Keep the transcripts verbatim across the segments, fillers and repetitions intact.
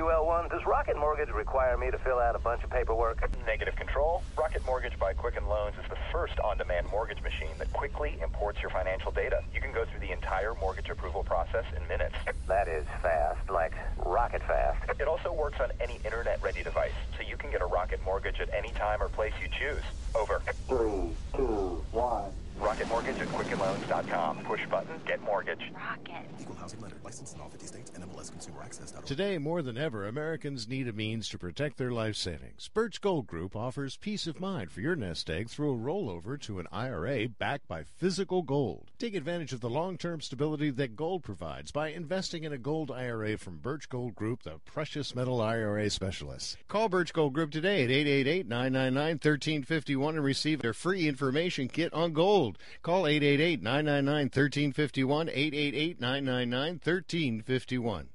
W L one, does Rocket Mortgage require me to fill out a bunch of paperwork? Negative control. Rocket Mortgage by Quicken Loans is the first on-demand mortgage machine that quickly imports your financial data. You can go through the entire mortgage approval process in minutes. That is fast, like rocket fast. It also works on any internet-ready device, so you can get a Rocket Mortgage at any time or place you choose. Over. Three, two, one. Rocket Mortgage at Quicken Loans dot com. Push button, get mortgage. Rocket. Equal housing lender. Licensed in all fifty states and M L S Consumer Access dot org. Today, more than ever, Americans need a means to protect their life savings. Birch Gold Group offers peace of mind for your nest egg through a rollover to an I R A backed by physical gold. Take advantage of the long-term stability that gold provides by investing in a gold I R A from Birch Gold Group, the precious metal I R A specialists. Call Birch Gold Group today at eight eight eight, nine nine nine, one three five one and receive their free information kit on gold. Call eight eight eight, nine nine nine, one three five one, eight eight eight, nine nine nine, one three five one.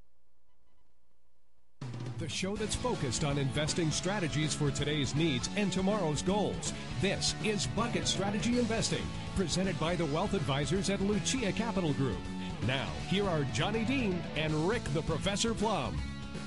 The show that's focused on investing strategies for today's needs and tomorrow's goals. This is Bucket Strategy Investing, presented by the Wealth Advisors at Lucia Capital Group. Now, here are Johnny Dean and Rick the Professor Plum.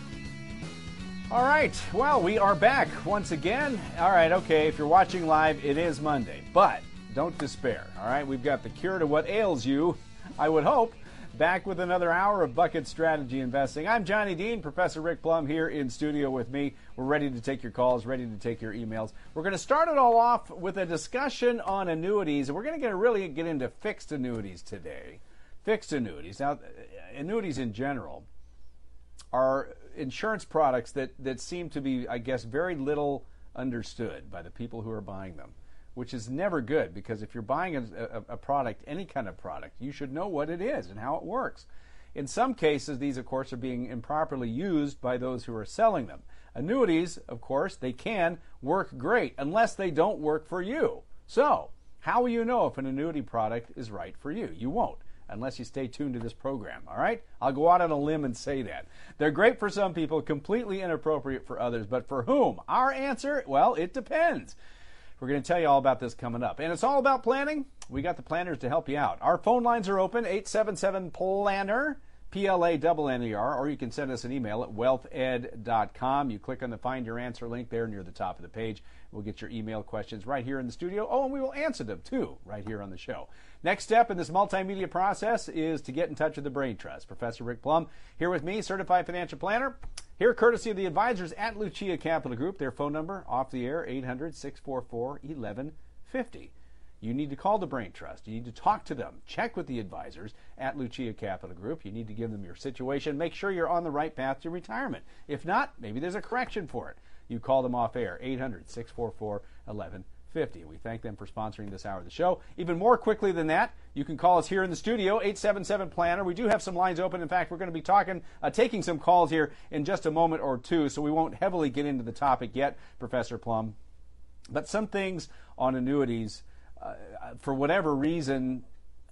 All right, well, we are back once again. All right, okay, if you're watching live, it is Monday, but don't despair, all right? We've got the cure to what ails you, I would hope. Back with another hour of Bucket Strategy Investing. I'm Johnny Dean, Professor Rick Plum here in studio with me. We're ready to take your calls, ready to take your emails. We're going to start it all off with a discussion on annuities, and we're going to get really get into fixed annuities today. Fixed annuities. Now, annuities in general are insurance products that, that seem to be, I guess, very little understood by the people who are buying them, which is never good, because if you're buying a, a, a product, any kind of product, you should know what it is and how it works. In some cases, these, of course, are being improperly used by those who are selling them. Annuities, of course, they can work great unless they don't work for you. So, how will you know if an annuity product is right for you? You won't, unless you stay tuned to this program, all right? I'll go out on a limb and say that. They're great for some people, completely inappropriate for others, but for whom? Our answer, well, it depends. We're going to tell you all about this coming up. And it's all about planning. We got the planners to help you out. Our phone lines are open, eight seven seven, planner, P L A N N E R, or you can send us an email at wealth ed dot com. You click on the Find Your Answer link there near the top of the page. We'll get your email questions right here in the studio. Oh, and we will answer them, too, right here on the show. Next step in this multimedia process is to get in touch with the Brain Trust. Professor Rick Plum here with me, certified financial planner. Here, courtesy of the advisors at Lucia Capital Group. Their phone number, off the air, eight hundred, six four four, eleven fifty. You need to call the Brain Trust. You need to talk to them. Check with the advisors at Lucia Capital Group. You need to give them your situation. Make sure you're on the right path to retirement. If not, maybe there's a correction for it. You call them off air, eight hundred, six four four, eleven fifty. We thank them for sponsoring this hour of the show. Even more quickly than that, you can call us here in the studio, eight seven seven, planner. We do have some lines open. In fact, we're going to be talking, uh, taking some calls here in just a moment or two, so we won't heavily get into the topic yet, Professor Plum. But some things on annuities, uh, for whatever reason,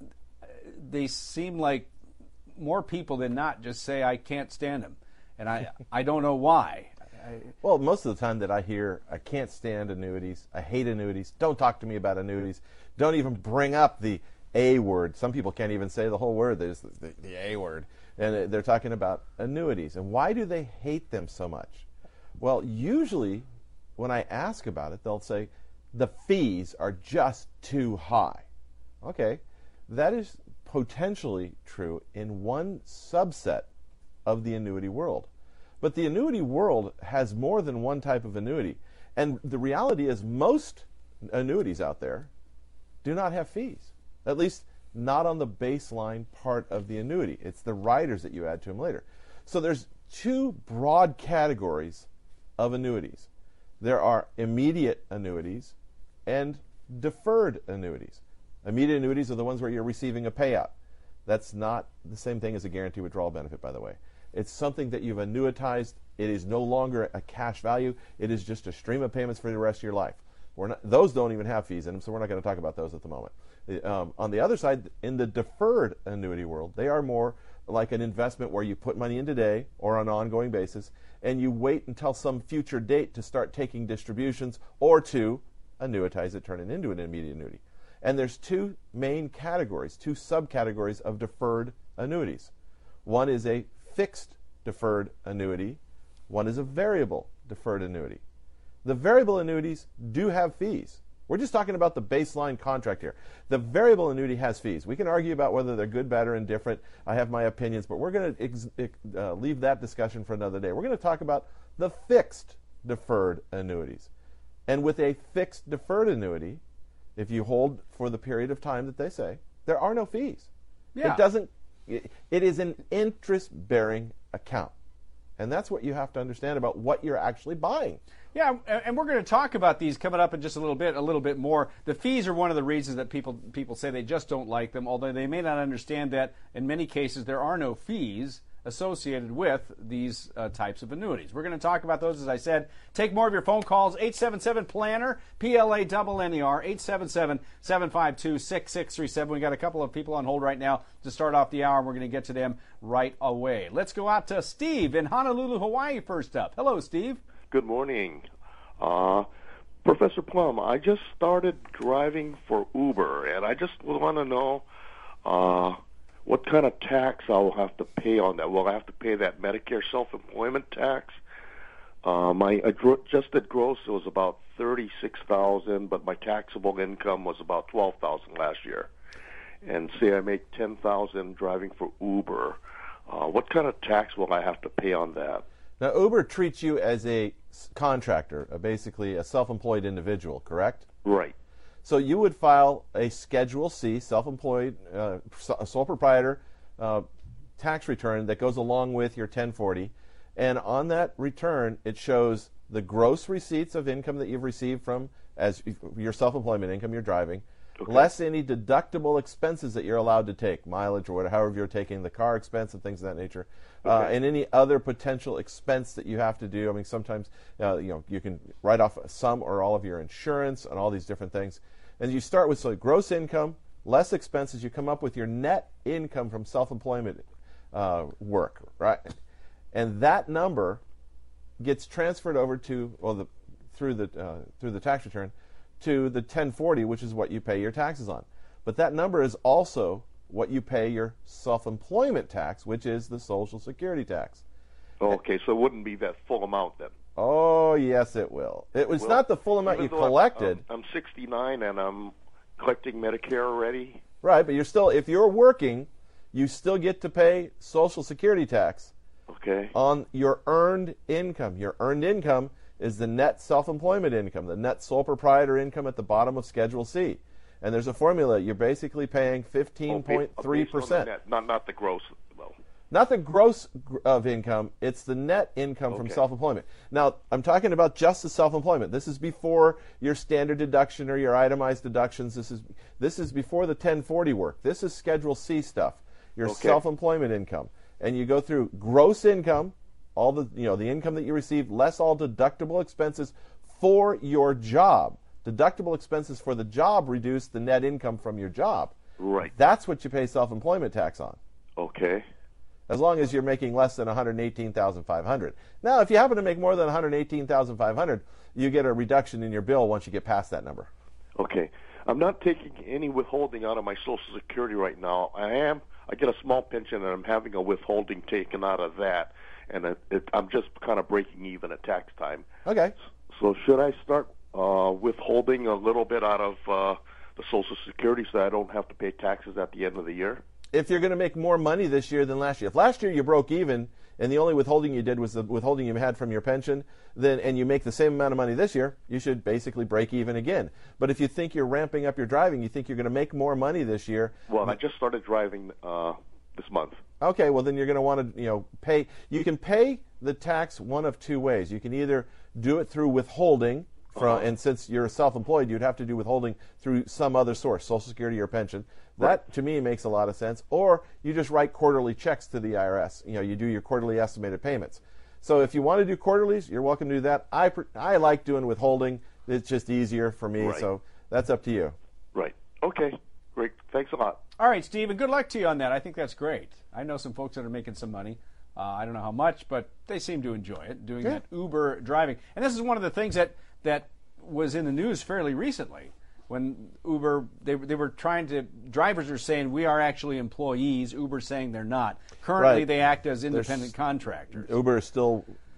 they seem like more people than not just say, I can't stand them. And I, I don't know why. Well, most of the time that I hear, I can't stand annuities, I hate annuities, don't talk to me about annuities, don't even bring up the A word. Some people can't even say the whole word, there's the, the, the A word. And they're talking about annuities. And why do they hate them so much? Well, usually when I ask about it, they'll say, the fees are just too high. Okay, that is potentially true in one subset of the annuity world. But the annuity world has more than one type of annuity. And the reality is most annuities out there do not have fees, at least not on the baseline part of the annuity. It's the riders that you add to them later. So there's two broad categories of annuities. There are immediate annuities and deferred annuities. Immediate annuities are the ones where you're receiving a payout. That's not the same thing as a guaranteed withdrawal benefit, by the way. It's something that you've annuitized. It is no longer a cash value. It is just a stream of payments for the rest of your life. We're not, those don't even have fees in them, so we're not going to talk about those at the moment. Um, on the other side, in the deferred annuity world, they are more like an investment where you put money in today or on an ongoing basis, and you wait until some future date to start taking distributions or to annuitize it, turn it into an immediate annuity. And there's two main categories, two subcategories of deferred annuities. One is a fixed deferred annuity, One is a variable deferred annuity. The variable annuities do have fees. We're just talking about the baseline contract here. The variable annuity has fees. We can argue about whether they're good, bad, or indifferent. I have my opinions, but we're going to uh, leave that discussion for another day. We're going to talk about the fixed deferred annuities. And with a fixed deferred annuity, if you hold for the period of time that they say, there are no fees. Yeah. It doesn't. It, it is an interest-bearing account. And that's what you have to understand about what you're actually buying. Yeah, and we're going to talk about these coming up in just a little bit, a little bit more. The fees are one of the reasons that people people say they just don't like them, although they may not understand that in many cases there are no fees associated with these uh, types of annuities. We're going to talk about those, as I said. Take more of your phone calls, eight seven seven, PLANNER, P L A N N E R, eight seven seven, seven five two, six six three seven. We've got a couple of people on hold right now to start off the hour, and we're going to get to them right away. Let's go out to Steve in Honolulu, Hawaii first up. Hello, Steve. Good morning. Uh, Professor Plum, I just started driving for Uber, and I just want to know uh, what kind of tax I will have to pay on that. Will I have to pay that Medicare self-employment tax? Uh, my adjusted gross was about thirty-six thousand dollars, but my taxable income was about twelve thousand dollars last year. And say I make ten thousand dollars driving for Uber. Uh, what kind of tax will I have to pay on that? Now, Uber treats you as a contractor, uh, basically a self-employed individual, correct? Right. So you would file a Schedule C, self-employed, uh, sole proprietor uh, tax return that goes along with your ten forty. And on that return, it shows the gross receipts of income that you've received from as your self-employment income you're driving, okay, less any deductible expenses that you're allowed to take, mileage or whatever, however you're taking the car expense and things of that nature, okay, uh, and any other potential expense that you have to do. I mean, sometimes uh, you know you can write off some or all of your insurance and all these different things. And you start with so gross income, less expenses. You come up with your net income from self-employment uh, work, right? And that number gets transferred over to well the through the uh, through the tax return to the ten forty, which is what you pay your taxes on. But that number is also what you pay your self-employment tax, which is the Social Security tax. Okay, so it wouldn't be that full amount then? Oh, yes, it will. It was well, not the full amount you collected. I'm, I'm sixty-nine and I'm collecting Medicare already. Right, but you're still, if you're working, you still get to pay Social Security tax. Okay. On your earned income. Your earned income is the net self-employment income, the net sole proprietor income at the bottom of Schedule C. And there's a formula. You're basically paying fifteen point three percent. Oh, net, not, not the gross. Well. Not the gross of income. It's the net income okay. from self-employment. Now, I'm talking about just the self-employment. This is before your standard deduction or your itemized deductions. This is this is before the ten forty work. This is Schedule C stuff, your okay. self-employment income. And you go through gross income, all the you know the income that you received, less all deductible expenses for your job. Deductible expenses for the job reduce the net income from your job. Right. That's what you pay self-employment tax on. Okay. As long as you're making less than one hundred eighteen thousand five hundred dollars. Now, if you happen to make more than one hundred eighteen thousand five hundred dollars, you get a reduction in your bill once you get past that number. Okay. I'm not taking any withholding out of my Social Security right now. I am. I get a small pension, and I'm having a withholding taken out of that, and it, it, I'm just kind of breaking even at tax time. Okay. So should I start uh, withholding a little bit out of uh, the Social Security so I don't have to pay taxes at the end of the year? If you're going to make more money this year than last year. If last year you broke even and the only withholding you did was the withholding you had from your pension, then and you make the same amount of money this year, you should basically break even again. But if you think you're ramping up your driving, you think you're going to make more money this year. Well, I just started driving uh, this month. Okay, well then you're going to want to, you know, pay. You can pay the tax one of two ways. You can either do it through withholding. From, and since you're self-employed, you'd have to do withholding through some other source, Social Security or pension. That, right. to me, makes a lot of sense. Or you just write quarterly checks to the I R S. You know, you do your quarterly estimated payments. So if you want to do quarterlies, you're welcome to do that. I I like doing withholding. It's just easier for me. Right. So that's up to you. Right. Okay. Great. Thanks a lot. All right, Steve, and good luck to you on that. I think that's great. I know some folks that are making some money. Uh, I don't know how much, but they seem to enjoy it, doing yeah. that Uber driving. And this is one of the things that that was in the news fairly recently when Uber, they, they were trying to, drivers are saying we are actually employees, Uber saying they're not. Currently right. they act as independent There's, contractors. Uber is still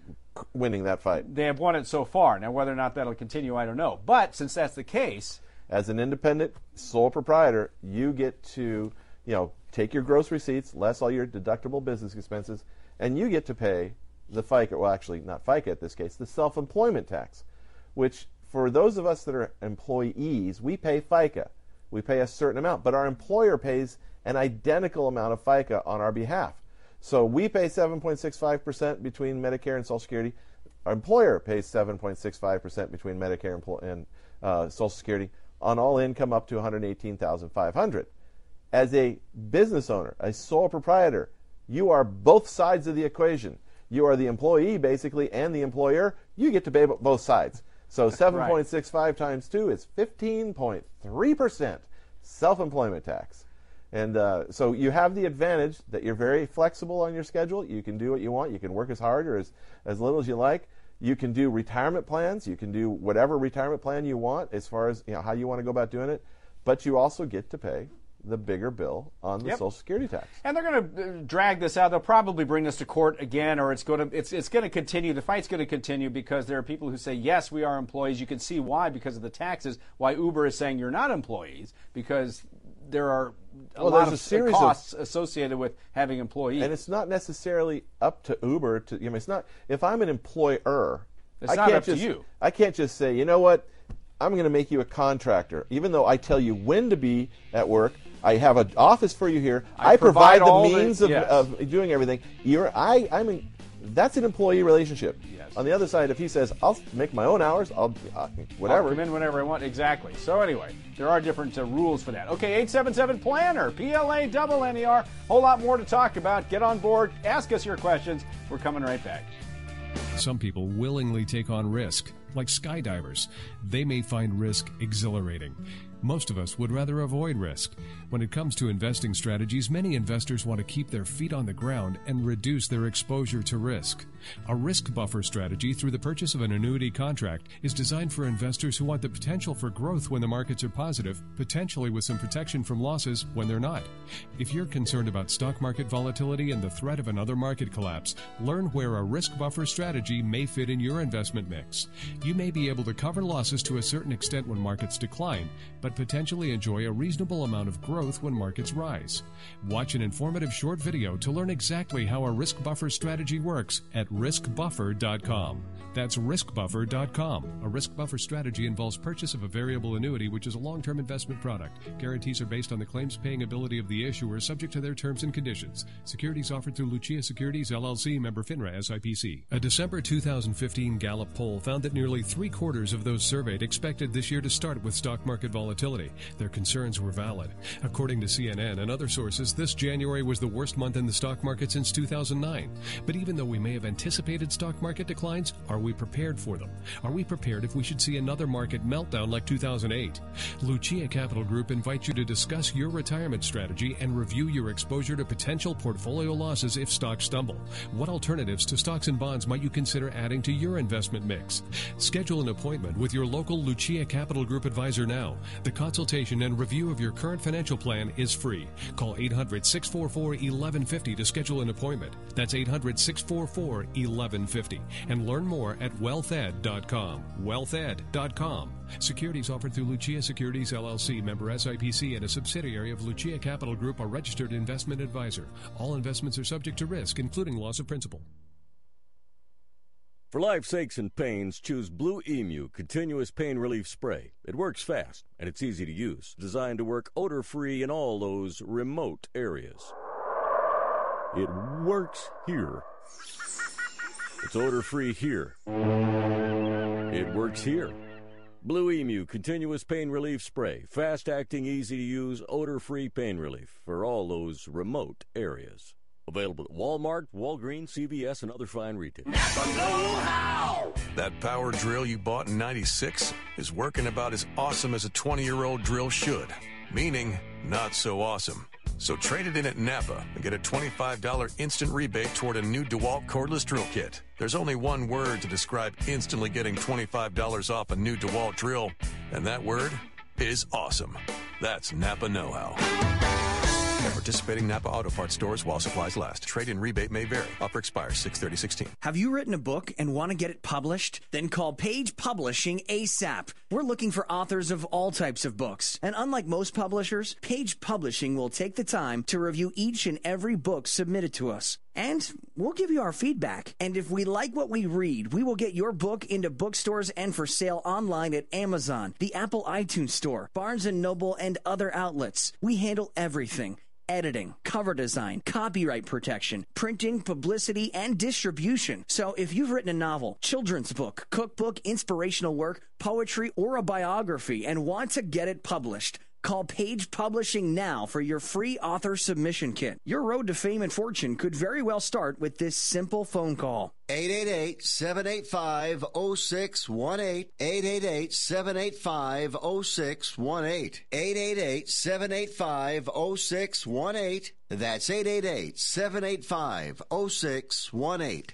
winning that fight. They have won it so far. Now, whether or not that'll continue, I don't know. But since that's the case, as an independent sole proprietor, you get to, you know, take your gross receipts, less all your deductible business expenses, and you get to pay the FICA, well, actually not FICA at this case, the self-employment tax, which for those of us that are employees, we pay FICA. We pay a certain amount, but our employer pays an identical amount of FICA on our behalf. So we pay seven point six five percent between Medicare and Social Security. Our employer pays seven point six five percent between Medicare and uh, Social Security on all income up to one hundred eighteen thousand five hundred dollars. As a business owner, a sole proprietor, you are both sides of the equation. You are the employee, basically, and the employer. You get to pay both sides. So seven point six five right. times two is fifteen point three percent self-employment tax. And uh, so you have the advantage that you're very flexible on your schedule. You can do what you want. You can work as hard or as, as little as you like. You can do retirement plans. You can do whatever retirement plan you want as far as, you know, how you want to go about doing it. But you also get to pay the bigger bill on the yep. Social Security tax. And they're going to drag this out. They'll probably bring this to court again, or it's going to it's it's going to continue. The fight's going to continue because there are people who say, yes, we are employees. You can see why, because of the taxes, why Uber is saying you're not employees, because there are a well, lot of a series costs of, associated with having employees. And it's not necessarily up to Uber to, I mean, it's not, if I'm an employer, it's I not can't up just, to you. I can't just say, you know what, I'm going to make you a contractor. Even though I tell you when to be at work, I have an office for you here, I, I provide, provide the means the, of, yes. of doing everything. You're, I, I mean, that's an employee relationship. Yes. On the other side, if he says, I'll make my own hours, I'll, uh, whatever. I'll come in whenever I want. Exactly. So anyway, there are different uh, rules for that. Okay, eight seven seven planner, P L A double N E R. Whole lot more to talk about. Get on board. Ask us your questions. We're coming right back. Some people willingly take on risk, like skydivers. They may find risk exhilarating. Most of us would rather avoid risk. When it comes to investing strategies, many investors want to keep their feet on the ground and reduce their exposure to risk. A risk buffer strategy through the purchase of an annuity contract is designed for investors who want the potential for growth when the markets are positive, potentially with some protection from losses when they're not. If you're concerned about stock market volatility and the threat of another market collapse, learn where a risk buffer strategy may fit in your investment mix. You may be able to cover losses to a certain extent when markets decline, but potentially enjoy a reasonable amount of growth when markets rise. Watch an informative short video to learn exactly how a risk buffer strategy works at risk buffer dot com. That's risk buffer dot com. A risk buffer strategy involves purchase of a variable annuity, which is a long-term investment product. Guarantees are based on the claims-paying ability of the issuer, subject to their terms and conditions. Securities offered through Lucia Securities, L L C, member FINRA, S I P C. A December two thousand fifteen Gallup poll found that nearly three-quarters of those surveyed expected this year to start with stock market volatility. Their concerns were valid. According to C N N and other sources, this January was the worst month in the stock market since two thousand nine. But even though we may have anticipated stock market declines, are we prepared for them? Are we prepared if we should see another market meltdown like two thousand eight? Lucia Capital Group invites you to discuss your retirement strategy and review your exposure to potential portfolio losses if stocks stumble. What alternatives to stocks and bonds might you consider adding to your investment mix? Schedule an appointment with your local Lucia Capital Group advisor now. The consultation and review of your current financial plan is free. Call eight hundred, six four four, eleven fifty to schedule an appointment. That's eight hundred, six four four, eleven fifty. And learn more at wealth ed dot com. wealth ed dot com. Securities offered through Lucia Securities, L L C, member S I P C, and a subsidiary of Lucia Capital Group, a registered investment advisor. All investments are subject to risk, including loss of principal. For life's aches and pains, choose Blue Emu Continuous Pain Relief Spray. It works fast, and it's easy to use. Designed to work odor-free in all those remote areas. It works here. It's odor-free here. It works here. Blue Emu Continuous Pain Relief Spray. Fast-acting, easy-to-use, odor-free pain relief for all those remote areas. Available at Walmart, Walgreens, C V S, and other fine retailers. That power drill you bought in ninety-six is working about as awesome as a twenty-year-old drill should. Meaning, not so awesome. So trade it in at Napa and get a twenty-five dollars instant rebate toward a new DeWalt cordless drill kit. There's only one word to describe instantly getting twenty-five dollars off a new DeWalt drill, and that word is awesome. That's Napa know-how. At participating Napa Auto Parts stores while supplies last. Trade-in rebate may vary. Offer expires six thirty sixteen. Have you written a book and want to get it published? Then call Page Publishing ASAP. We're looking for authors of all types of books. And unlike most publishers, Page Publishing will take the time to review each and every book submitted to us. And we'll give you our feedback. And if we like what we read, we will get your book into bookstores and for sale online at Amazon, the Apple iTunes Store, Barnes and Noble, and other outlets. We handle everything. Editing, cover design, copyright protection, printing, publicity, and distribution. So if you've written a novel, children's book, cookbook, inspirational work, poetry, or a biography and want to get it published, call Page Publishing now for your free author submission kit. Your road to fame and fortune could very well start with this simple phone call. eight eight eight, seven eight five, zero six one eight. eight eight eight, seven eight five, zero six one eight. eight eight eight, seven eight five, zero six one eight. That's eight eight eight, seven eight five, zero six one eight.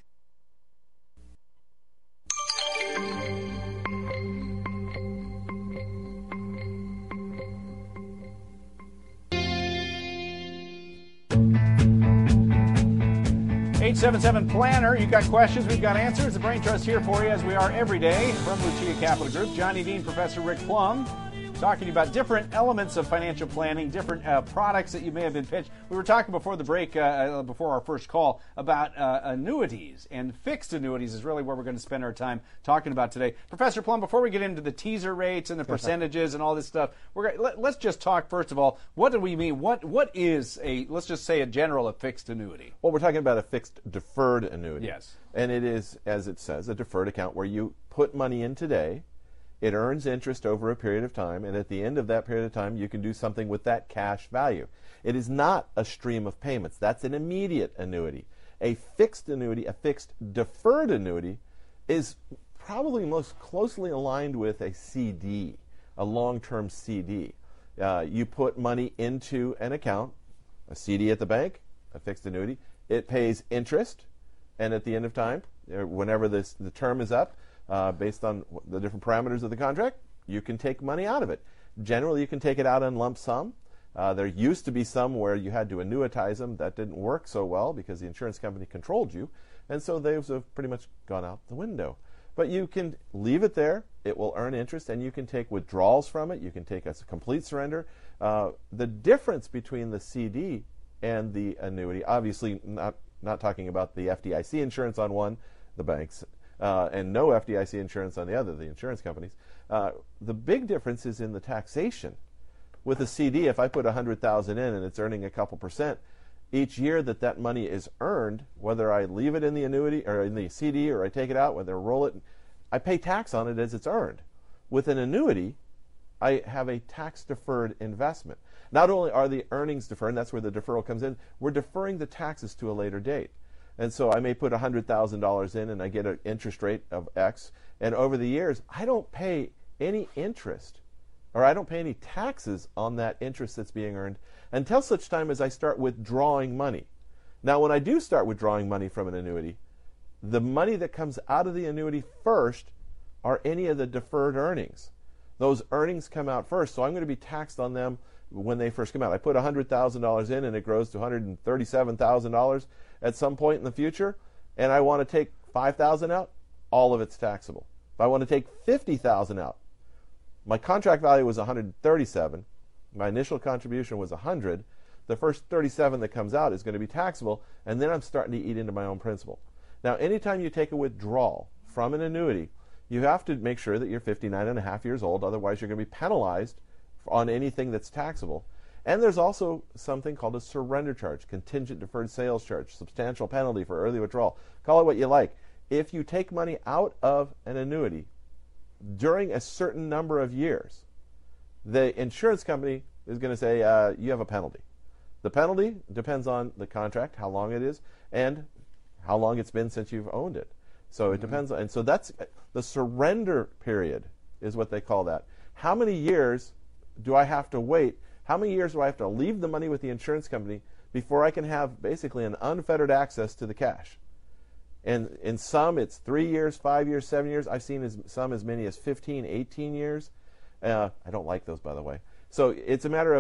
eight seven seven Planner. You got questions, we've got answers. The Brain Trust here for you, as we are every day, from Lucia Capital Group. Johnny Dean, Professor Rick Plum, talking to you about different elements of financial planning, different uh, products that you may have been pitched. We were talking before the break, uh, before our first call, about uh, annuities, and fixed annuities is really where we're going to spend our time talking about today. Professor Plum, before we get into the teaser rates and the percentages and all this stuff, we're gonna, let, let's just talk first of all. What do we mean? What what is a, let's just say a general, a fixed annuity? Well, we're talking about a fixed deferred annuity. Yes. And it is, as it says, a deferred account where you put money in today. It earns interest over a period of time, and at the end of that period of time, you can do something with that cash value. It is not a stream of payments. That's an immediate annuity. A fixed annuity, a fixed deferred annuity, is probably most closely aligned with a C D, a long-term C D. Uh, you put money into an account, a C D at the bank, a fixed annuity. It pays interest, and at the end of time, whenever this, the term is up, Uh, based on the different parameters of the contract, you can take money out of it. Generally, you can take it out in lump sum. Uh, there used to be some where you had to annuitize them. That didn't work so well because the insurance company controlled you, and so those have pretty much gone out the window. But you can leave it there. It will earn interest, and you can take withdrawals from it. You can take as a complete surrender. Uh, the difference between the C D and the annuity, obviously not, not talking about the F D I C insurance on one, the banks, Uh, and no F D I C insurance on the other, the insurance companies. Uh, the big difference is in the taxation. With a C D, if I put one hundred thousand dollars in and it's earning a couple percent, each year that that money is earned, whether I leave it in the annuity or in the C D or I take it out, whether I roll it, I pay tax on it as it's earned. With an annuity, I have a tax-deferred investment. Not only are the earnings deferred, and that's where the deferral comes in, we're deferring the taxes to a later date. And so I may put one hundred thousand dollars in and I get an interest rate of X. And over the years, I don't pay any interest or I don't pay any taxes on that interest that's being earned until such time as I start withdrawing money. Now, when I do start withdrawing money from an annuity, the money that comes out of the annuity first are any of the deferred earnings. Those earnings come out first, so I'm going to be taxed on them when they first come out. I put one hundred thousand dollars in and it grows to one hundred thirty-seven thousand dollars at some point in the future, and I want to take five thousand dollars out, all of it's taxable. If I want to take fifty thousand dollars out, my contract value was one hundred thirty-seven dollars, my initial contribution was one hundred dollars, the first thirty-seven dollars that comes out is going to be taxable, and then I'm starting to eat into my own principal. Now, anytime you take a withdrawal from an annuity, you have to make sure that you're fifty-nine and a half years old, otherwise you're going to be penalized on anything that's taxable. And there's also something called a surrender charge, contingent deferred sales charge, substantial penalty for early withdrawal. Call it what you like. If you take money out of an annuity during a certain number of years, the insurance company is going to say uh, you have a penalty. The penalty depends on the contract, how long it is, and how long it's been since you've owned it. So it mm-hmm. depends on, and so that's the surrender period is what they call that. How many years do I have to wait? How many years do I have to leave the money with the insurance company before I can have basically an unfettered access to the cash? And in some, it's three years, five years, seven years. I've seen as, some as many as fifteen, eighteen years. Uh, I don't like those, by the way. So it's a matter of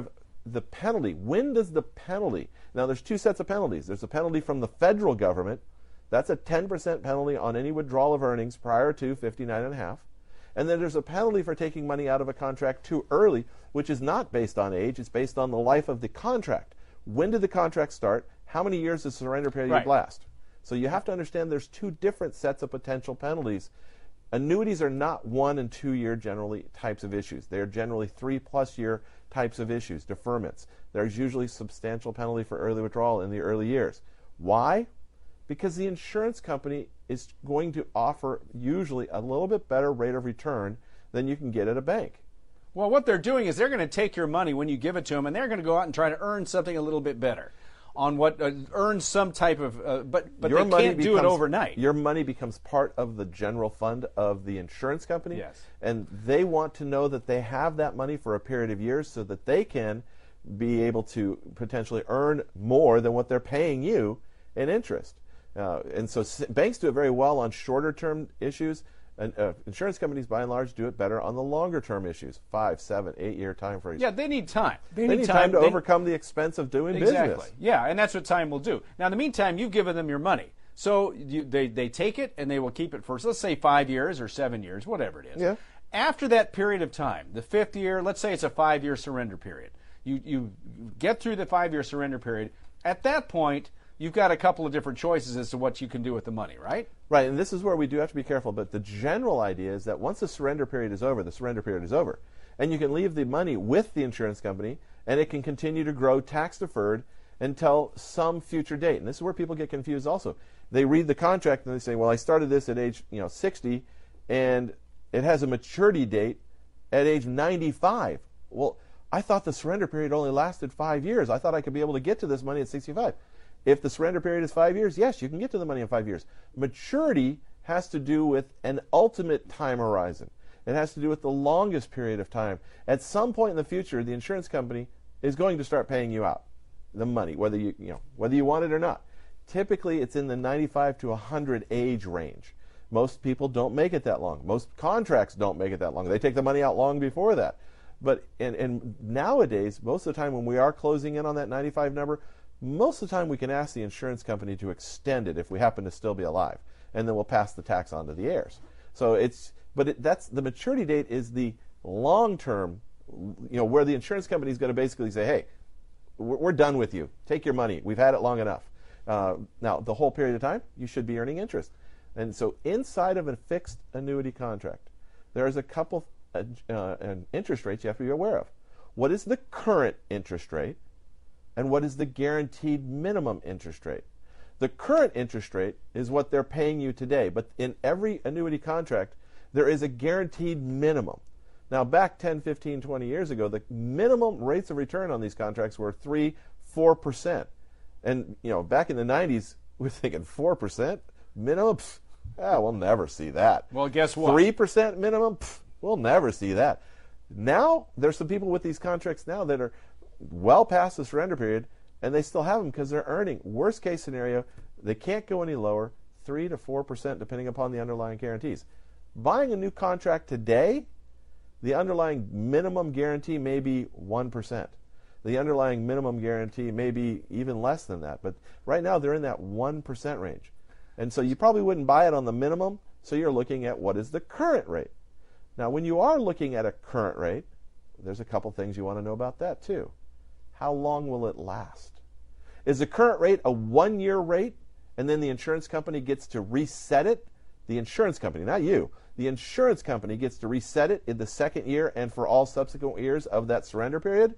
the penalty, when does the penalty, now there's two sets of penalties. There's a penalty from the federal government. That's a ten percent penalty on any withdrawal of earnings prior to fifty-nine and a half. And then there's a penalty for taking money out of a contract too early, which is not based on age. It's based on the life of the contract. When did the contract start? How many years does surrender period Right. last? So you have to understand there's two different sets of potential penalties. Annuities are not one and two year generally types of issues. They are generally three plus year types of issues, deferments. There's usually substantial penalty for early withdrawal in the early years. Why? Because the insurance company is going to offer usually a little bit better rate of return than you can get at a bank. Well, what they're doing is they're going to take your money when you give it to them, and they're going to go out and try to earn something a little bit better on what uh, earn some type of, uh, but but Your they money can't do it becomes- overnight. Your money becomes part of the general fund of the insurance company. Yes. And they want to know that they have that money for a period of years so that they can be able to potentially earn more than what they're paying you in interest. Uh, and so s- banks do it very well on shorter term issues. And uh, insurance companies, by and large, do it better on the longer term issues, five, seven, eight year time frames. Yeah, they need time. They, need time, to They- overcome the expense of doing Exactly. business. Yeah, and that's what time will do. Now, in the meantime, you've given them your money. So you, they, they take it and they will keep it for, let's say, five years or seven years, whatever it is. Yeah. After that period of time, the fifth year, let's say it's a five-year surrender period. You, you get through the five-year surrender period. At that point, you've got a couple of different choices as to what you can do with the money, right? Right, and this is where we do have to be careful, but the general idea is that once the surrender period is over, the surrender period is over. And you can leave the money with the insurance company, and it can continue to grow tax-deferred until some future date. And this is where people get confused also. They read the contract and they say, well, I started this at age you know, sixty, and it has a maturity date at age ninety-five. Well, I thought the surrender period only lasted five years. I thought I could be able to get to this money at sixty-five. If the surrender period is five years, yes, you can get to the money in five years. Maturity has to do with an ultimate time horizon. It has to do with the longest period of time. At some point in the future, the insurance company is going to start paying you out the money, whether you, you know, whether you want it or not. Typically, it's in the ninety-five to one hundred age range. Most people don't make it that long. Most contracts don't make it that long. They take the money out long before that. But and, and nowadays, most of the time when we are closing in on that ninety-five number, most of the time we can ask the insurance company to extend it if we happen to still be alive, and then we'll pass the tax on to the heirs. So it's, but it, that's the maturity date is the long term, you know, where the insurance company is going to basically say, hey, we're, we're done with you. Take your money. We've had it long enough. Uh, now, the whole period of time, you should be earning interest. And so inside of a fixed annuity contract, there's a couple uh, uh, interest rates you have to be aware of. What is the current interest rate? And what is the guaranteed minimum interest rate? The current interest rate is what they're paying you today, but in every annuity contract, there is a guaranteed minimum. Now, back ten, fifteen, twenty years ago, the minimum rates of return on these contracts were three, four percent. And, you know, back in the nineties, we were thinking four percent minimum? Pfft, ah, we'll never see that. Well, guess what? three percent minimum? Pfft, we'll never see that. Now, there's some people with these contracts now that are well past the surrender period, and they still have them because they're earning. Worst case scenario, they can't go any lower, three to four percent depending upon the underlying guarantees. Buying a new contract today, the underlying minimum guarantee may be one percent. The underlying minimum guarantee may be even less than that, but right now they're in that one percent range. And so you probably wouldn't buy it on the minimum, so you're looking at what is the current rate. Now, when you are looking at a current rate, there's a couple things you want to know about that too. How long will it last? Is the current rate a one-year rate, and then the insurance company gets to reset it? The insurance company, not you. The insurance company gets to reset it in the second year and for all subsequent years of that surrender period?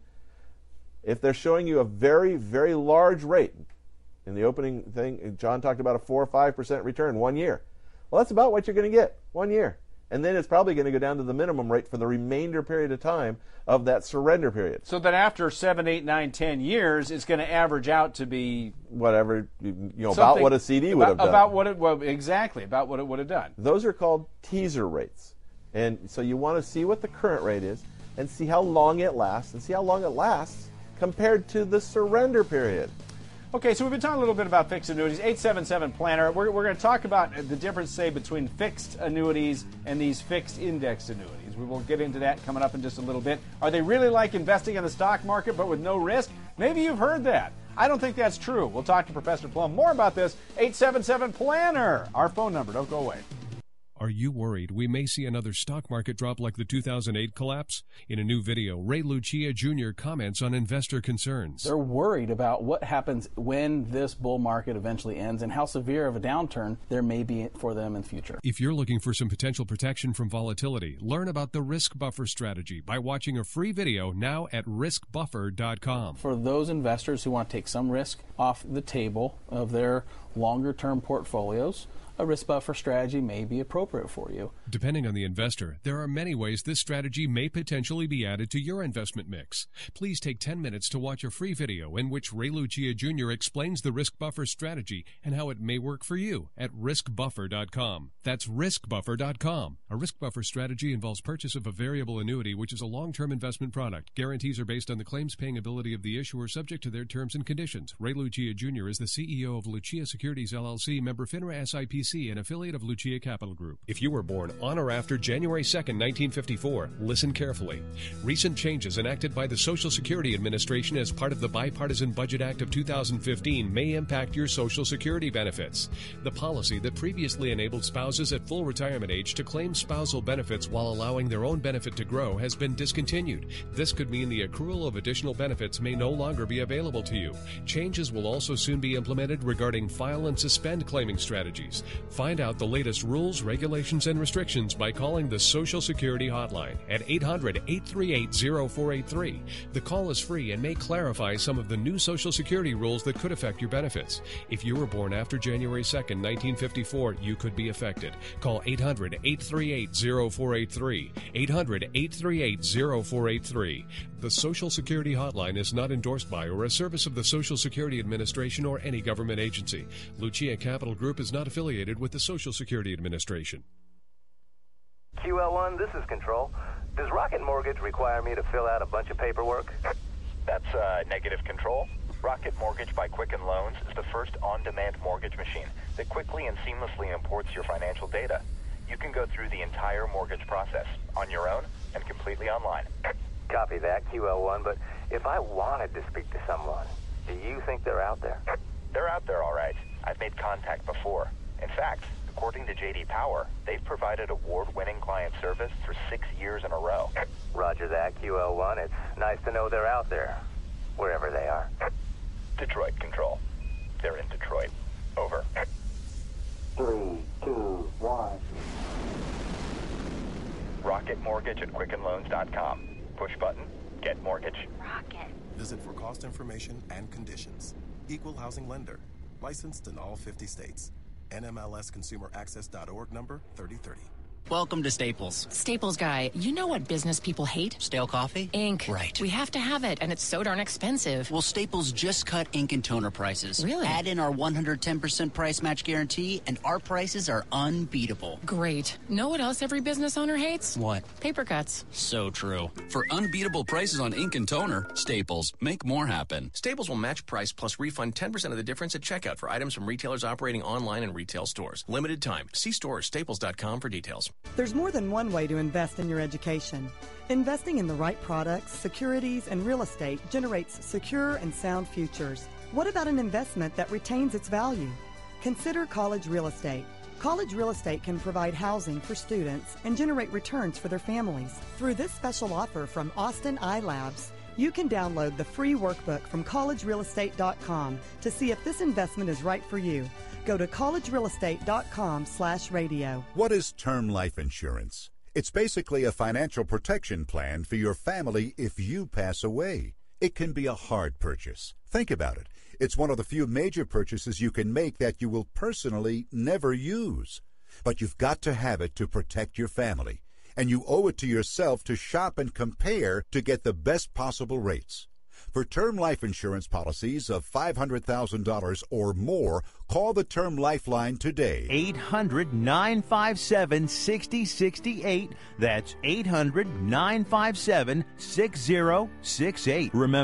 If they're showing you a very, very large rate, in the opening thing, John talked about a four or five percent return one year. Well, that's about what you're going to get, one year. And then it's probably going to go down to the minimum rate for the remainder period of time of that surrender period. So that after seven, eight, nine, ten years, it's going to average out to be whatever, you know, about what a C D would about, have done. About what it well, exactly about what it would have done. Those are called teaser rates, and so you want to see what the current rate is, and see how long it lasts, and see how long it lasts compared to the surrender period. Okay, so we've been talking a little bit about fixed annuities. eight seven seven planner. We're, we're going to talk about the difference, say, between fixed annuities and these fixed indexed annuities. We will get into that coming up in just a little bit. Are they really like investing in the stock market but with no risk? Maybe you've heard that. I don't think that's true. We'll talk to Professor Plum more about this. eight seven seven planner, our phone number. Don't go away. Are you worried we may see another stock market drop like the two thousand eight collapse? In a new video, Ray Lucia Junior comments on investor concerns. They're worried about what happens when this bull market eventually ends and how severe of a downturn there may be for them in the future. If you're looking for some potential protection from volatility, learn about the risk buffer strategy by watching a free video now at risk buffer dot com. For those investors who want to take some risk off the table of their longer-term portfolios, a risk buffer strategy may be appropriate for you. Depending on the investor, there are many ways this strategy may potentially be added to your investment mix. Please take ten minutes to watch a free video in which Ray Lucia Junior explains the risk buffer strategy and how it may work for you at risk buffer dot com. That's risk buffer dot com. A risk buffer strategy involves purchase of a variable annuity, which is a long-term investment product. Guarantees are based on the claims-paying ability of the issuer, subject to their terms and conditions. Ray Lucia Junior is the C E O of Lucia Securities, L L C, member FINRA S I P C, an affiliate of Lucia Capital Group. If you were born on or after January second, nineteen fifty-four, listen carefully. Recent changes enacted by the Social Security Administration as part of the Bipartisan Budget Act of two thousand fifteen may impact your Social Security benefits. The policy that previously enabled spouses at full retirement age to claim spousal benefits while allowing their own benefit to grow has been discontinued. This could mean the accrual of additional benefits may no longer be available to you. Changes will also soon be implemented regarding file and suspend claiming strategies. Find out the latest rules, regulations, and restrictions by calling the Social Security Hotline at eight hundred, eight three eight, zero four eight three. The call is free and may clarify some of the new Social Security rules that could affect your benefits. If you were born after January second, nineteen fifty-four, you could be affected. Call eight hundred, eight three eight, zero four eight three. eight hundred, eight three eight, zero four eight three. The Social Security Hotline is not endorsed by or a service of the Social Security Administration or any government agency. Lucia Capital Group is not affiliated with the Social Security Administration. Q L one, this is Control. Does Rocket Mortgage require me to fill out a bunch of paperwork? That's uh, negative Control. Rocket Mortgage by Quicken Loans is the first on-demand mortgage machine that quickly and seamlessly imports your financial data. You can go through the entire mortgage process on your own and completely online. Copy that, Q L one, but if I wanted to speak to someone, do you think they're out there? They're out there, all right. I've made contact before. In fact, according to J D Power, they've provided award-winning client service for six years in a row. Roger that, Q L one. It's nice to know they're out there, wherever they are. Detroit Control. They're in Detroit. Over. Three, two, one. Rocket Mortgage at quicken loans dot com. Push button, get mortgage. Rocket. Visit for cost information and conditions. Equal housing lender. Licensed in all fifty states. N M L S consumer access dot org number thirty thirty. Welcome to Staples. Staples guy, you know what business people hate? Stale coffee? Ink. Right. We have to have it, and it's so darn expensive. Well, Staples just cut ink and toner prices. Really? Add in our one hundred ten percent price match guarantee, and our prices are unbeatable. Great. Know what else every business owner hates? What? Paper cuts. So true. For unbeatable prices on ink and toner, Staples. Make more happen. Staples will match price plus refund ten percent of the difference at checkout for items from retailers operating online and retail stores. Limited time. See store or staples dot com for details. There's more than one way to invest in your education. Investing in the right products, securities, and real estate generates secure and sound futures. What about an investment that retains its value? Consider college real estate. College real estate can provide housing for students and generate returns for their families. Through this special offer from Austin iLabs, you can download the free workbook from college real estate dot com to see if this investment is right for you. Go to college real estate dot com slash radio. What is term life insurance? It's basically a financial protection plan for your family if you pass away. It can be a hard purchase. Think about it. It's one of the few major purchases you can make that you will personally never use. But you've got to have it to protect your family. And you owe it to yourself to shop and compare to get the best possible rates. For term life insurance policies of five hundred thousand dollars or more, call the Term Lifeline today. eight hundred, nine five seven, six zero six eight. That's eight hundred, nine five seven, six zero six eight. Remember,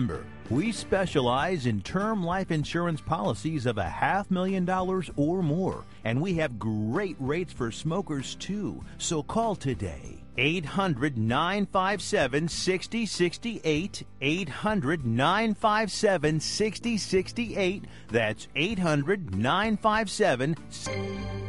We specialize in term life insurance policies of a half million dollars or more, and we have great rates for smokers too. So call today. eight hundred, nine five seven, six zero six eight. eight hundred, nine five seven, six zero six eight. That's eight hundred, nine five seven, six zero six eight.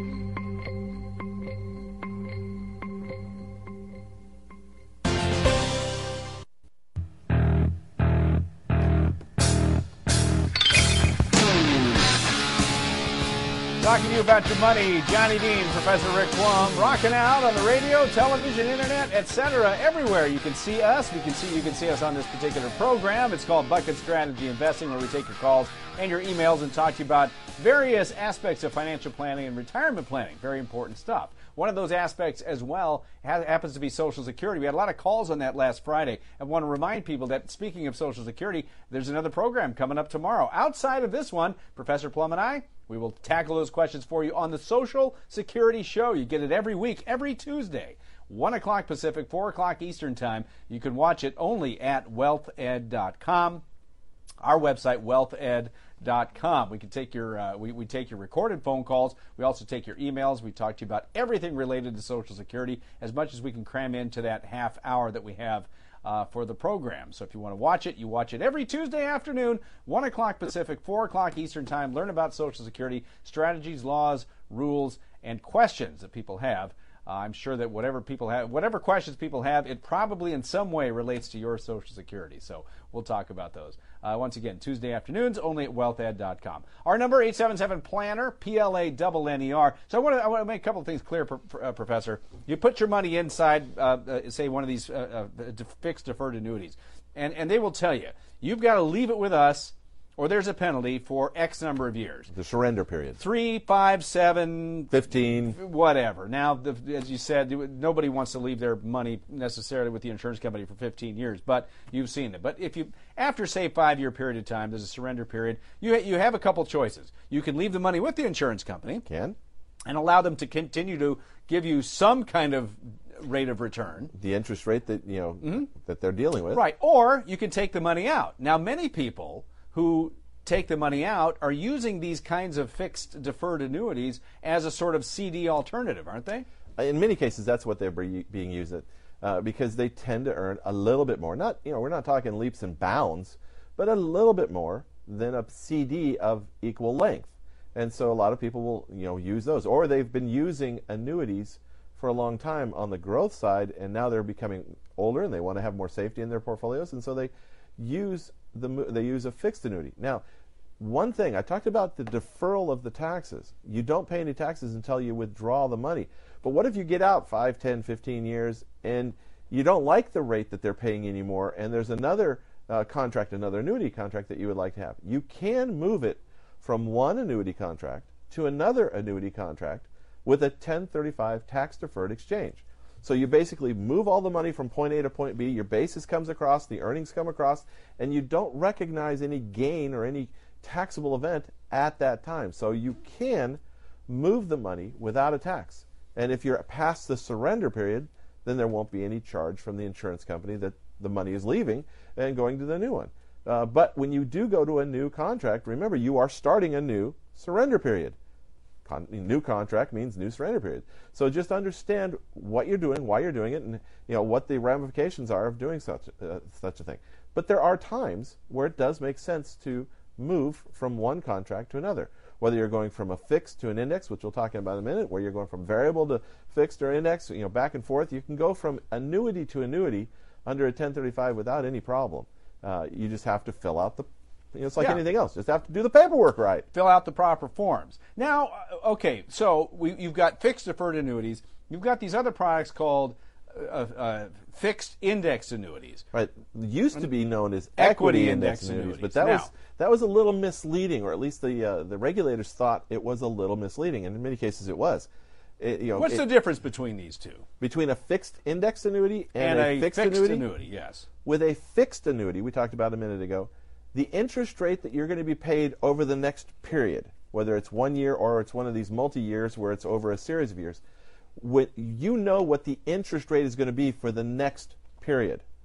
Talking to you about your money, Johnny Dean, Professor Rick Plum, rocking out on the radio, television, internet, et cetera. Everywhere you can see us. We can see you can see us on this particular program. It's called Bucket Strategy Investing, where we take your calls and your emails and talk to you about various aspects of financial planning and retirement planning. Very important stuff. One of those aspects as well ha- happens to be Social Security. We had a lot of calls on that last Friday. I want to remind people that speaking of Social Security, there's another program coming up tomorrow. Outside of this one, Professor Plum and I, we will tackle those questions for you on the Social Security Show. You get it every week, every Tuesday, one o'clock Pacific, four o'clock Eastern Time. You can watch it only at wealth ed dot com. Our website, wealth ed dot com. We can take your uh, we, we take your recorded phone calls. We also take your emails. We talk to you about everything related to Social Security, as much as we can cram into that half hour that we have uh, for the program. So if you want to watch it, you watch it every Tuesday afternoon, one o'clock Pacific, four o'clock Eastern Time. Learn about Social Security, strategies, laws, rules, and questions that people have. Uh, I'm sure that whatever people have, whatever questions people have, it probably in some way relates to your Social Security. So we'll talk about those. Uh, once again, Tuesday afternoons, only at wealth ed dot com. Our number, eight seven seven, planner, P L A N N E R. So I want to I want to make a couple of things clear, uh, Professor. You put your money inside, uh, uh, say, one of these uh, uh, fixed deferred annuities, and, and they will tell you, you've got to leave it with us, or there's a penalty for X number of years. The surrender period. Three, five, seven, fifteen, whatever. Now, the, as you said, nobody wants to leave their money necessarily with the insurance company for fifteen years, but you've seen it. But if you, after say five-year period of time, there's a surrender period. You you have a couple choices. You can leave the money with the insurance company. Can. And allow them to continue to give you some kind of rate of return. The interest rate that you know mm-hmm. that they're dealing with. Right. Or you can take the money out. Now, many people who take the money out are using these kinds of fixed deferred annuities as a sort of C D alternative, aren't they? In many cases, that's what they're being used at, uh, because they tend to earn a little bit more. Not, you know, we're not talking leaps and bounds, but a little bit more than a C D of equal length. And so a lot of people will, you know, use those. Or they've been using annuities for a long time on the growth side, and now they're becoming older and they want to have more safety in their portfolios, and so they use the they use a fixed annuity. Now, one thing, I talked about the deferral of the taxes. You don't pay any taxes until you withdraw the money. But what if you get out five, ten, fifteen years and you don't like the rate that they're paying anymore, and there's another uh, contract, another annuity contract that you would like to have? You can move it from one annuity contract to another annuity contract with a ten thirty-five tax-deferred exchange. So you basically move all the money from point A to point B, your basis comes across, the earnings come across, and you don't recognize any gain or any taxable event at that time. So you can move the money without a tax. And if you're past the surrender period, then there won't be any charge from the insurance company that the money is leaving and going to the new one. Uh, but when you do go to a new contract, remember, you are starting a new surrender period. Con- new contract means new surrender period. So just understand what you're doing, why you're doing it, and you know what the ramifications are of doing such uh, such a thing. But there are times where it does make sense to move from one contract to another. Whether you're going from a fixed to an index, which we'll talk about in a minute, where you're going from variable to fixed or index, you know, back and forth, you can go from annuity to annuity under a ten thirty-five without any problem. Uh, you just have to fill out the, you know, it's like yeah. anything else. Just have to do the paperwork right. Fill out the proper forms. Now, okay, so we, you've got fixed deferred annuities. You've got these other products called uh, uh, fixed index annuities. Right. Used to be known as equity, equity index, index annuities, annuities. but that now, was that was a little misleading, or at least the uh, the regulators thought it was a little misleading, and in many cases it was. It, you know, what's it, the difference between these two? Between a fixed index annuity and, and a, a fixed, fixed annuity? annuity? Yes. With a fixed annuity, we talked about a minute ago, the interest rate that you're going to be paid over the next period, whether it's one year or it's one of these multi-years where it's over a series of years, when you know what the interest rate is going to be for the next period.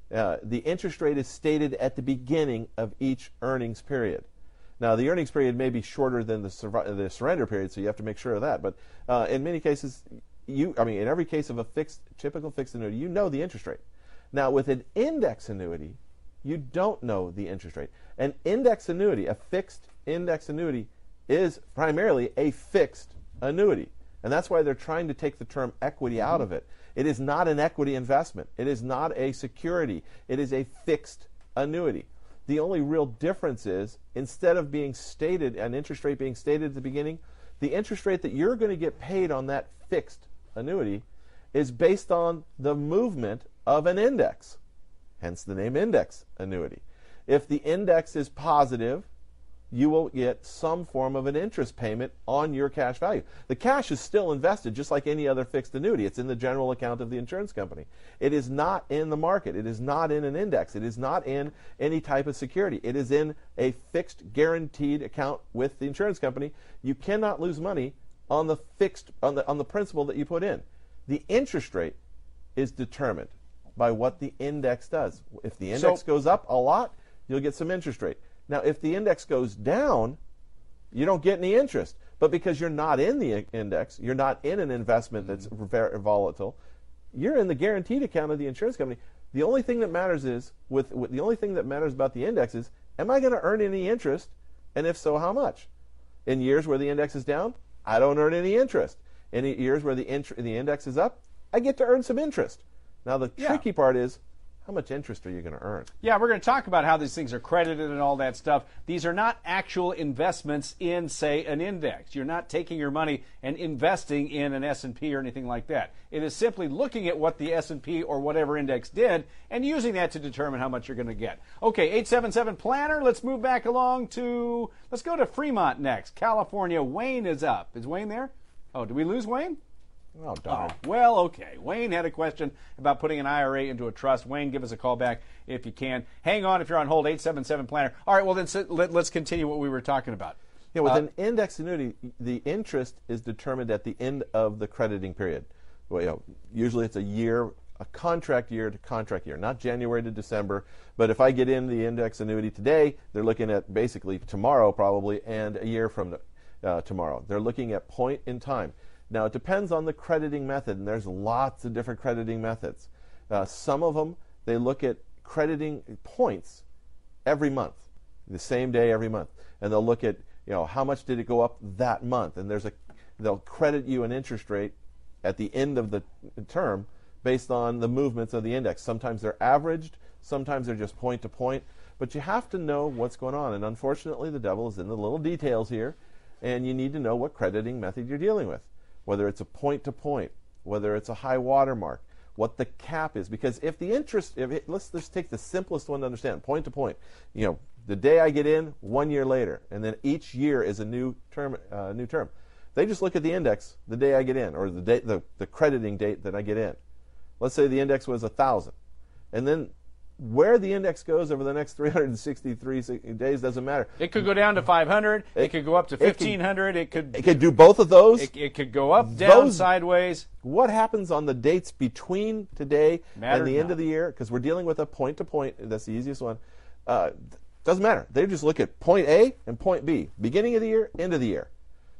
Uh, the interest rate is stated at the beginning of each earnings period. Now, the earnings period may be shorter than the, sur- the surrender period, so you have to make sure of that. But uh, in many cases, you, I mean, in every case of a fixed, typical fixed annuity, you know the interest rate. Now, with an index annuity, you don't know the interest rate. An index annuity, a fixed index annuity, is primarily a fixed annuity. And that's why they're trying to take the term equity out of it. It is not an equity investment. It is not a security. It is a fixed annuity. The only real difference is, instead of being stated, an interest rate being stated at the beginning, the interest rate that you're going to get paid on that fixed annuity is based on the movement of an index, hence the name index annuity. If the index is positive, you will get some form of an interest payment on your cash value. The cash is still invested just like any other fixed annuity. It's in the general account of the insurance company. It is not in the market. It is not in an index. It is not in any type of security. It is in a fixed guaranteed account with the insurance company. You cannot lose money on the fixed on the on the principal that you put in. The interest rate is determined by what the index does. If the index So- goes up a lot, you'll get some interest rate. Now, if the index goes down, you don't get any interest. But because you're not in the index, you're not in an investment that's very volatile, you're in the guaranteed account of the insurance company. The only thing that matters is, with, with the only thing that matters about the index is, am I going to earn any interest? And if so, how much? In years where the index is down, I don't earn any interest. In years where the, int- the index is up, I get to earn some interest. Now, the Yeah. tricky part is, how much interest are you going to earn? Yeah, we're going to talk about how these things are credited and all that stuff. These are not actual investments in, say, an index. You're not taking your money and investing in an S and P or anything like that. It is simply looking at what the S and P or whatever index did and using that to determine how much you're going to get. Okay, eight seven seven Planner. Let's move back along to, let's go to Fremont next. California. Wayne is up. Is Wayne there? Oh, did we lose Wayne? Oh, darn. Oh, well, okay. Wayne had a question about putting an I R A into a trust. Wayne, give us a call back if you can. Hang on if you're on hold, eight seven seven Planner. All right, well, then so let, let's continue what we were talking about. Yeah, with Uh, an index annuity, the interest is determined at the end of the crediting period. Well, you know, usually it's a year, a contract year to contract year, not January to December. But if I get in the index annuity today, they're looking at basically tomorrow probably and a year from uh, tomorrow. They're looking at point in time. Now, it depends on the crediting method, and there's lots of different crediting methods. Uh, some of them, they look at crediting points every month, the same day every month. And they'll look at, you know, how much did it go up that month? And there's a, they'll credit you an interest rate at the end of the term based on the movements of the index. Sometimes they're averaged, sometimes they're just point to point. But you have to know what's going on. And unfortunately, the devil is in the little details here, and you need to know what crediting method you're dealing with. Whether it's a point-to-point, whether it's a high watermark, what the cap is. Because if the interest, if it, let's just take the simplest one to understand, point-to-point. You know, the day I get in, one year later, and then each year is a new term. Uh, new term. They just look at the index the day I get in, or the date, the, the crediting date that I get in. Let's say the index was a thousand, and then where the index goes over the next three hundred sixty-three days doesn't matter. It could go down to five hundred. It, it could go up to fifteen hundred. It could. It could do both of those. It, it could go up, down, those, sideways. What happens on the dates between today Matter and the not. end of the year? Because we're dealing with a point-to-point. That's the easiest one. Uh, doesn't matter. They just look at point A and point B. Beginning of the year, end of the year.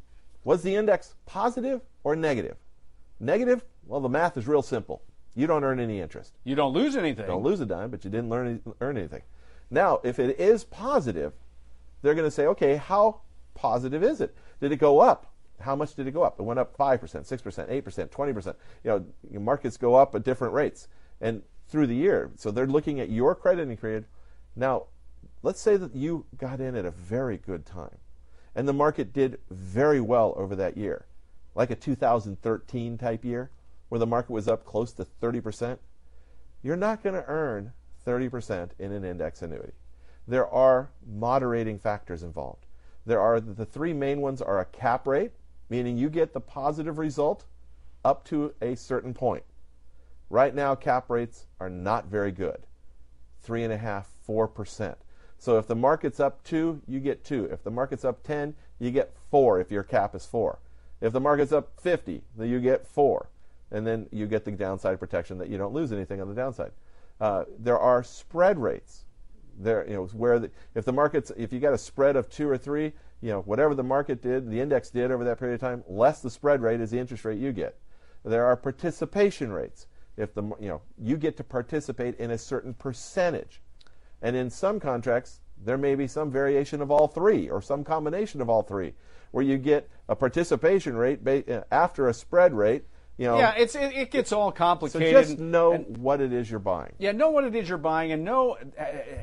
Was the index positive or negative? Negative? Well, the math is real simple. You don't earn any interest. You don't lose anything. Don't lose a dime, but you didn't learn any, earn anything. Now, if it is positive, they're going to say, okay, how positive is it? Did it go up? How much did it go up? It went up five percent, six percent, eight percent, twenty percent. You know, markets go up at different rates and through the year. So they're looking at your crediting period. Now, let's say that you got in at a very good time and the market did very well over that year, like a two thousand thirteen type year, where the market was up close to thirty percent, you're not going to earn thirty percent in an index annuity. There are moderating factors involved. There are the three main ones are a cap rate, meaning you get the positive result up to a certain point. Right now, cap rates are not very good, three and a half, four percent. So if the market's up two, you get two. If the market's up ten, you get four. If your cap is four. If the market's up fifty, then you get four. And then you get the downside protection that you don't lose anything on the downside. Uh, there are spread rates. There, you know, where the, if the market's, if you got a spread of two or three, you know, whatever the market did, the index did over that period of time, less the spread rate is the interest rate you get. There are participation rates. If the, you know, you get to participate in a certain percentage, and in some contracts there may be some variation of all three or some combination of all three, where you get a participation rate ba- after a spread rate. You know, yeah, it's it, it gets all complicated. So just know and, what it is you're buying. Yeah, know what it is you're buying, and know uh,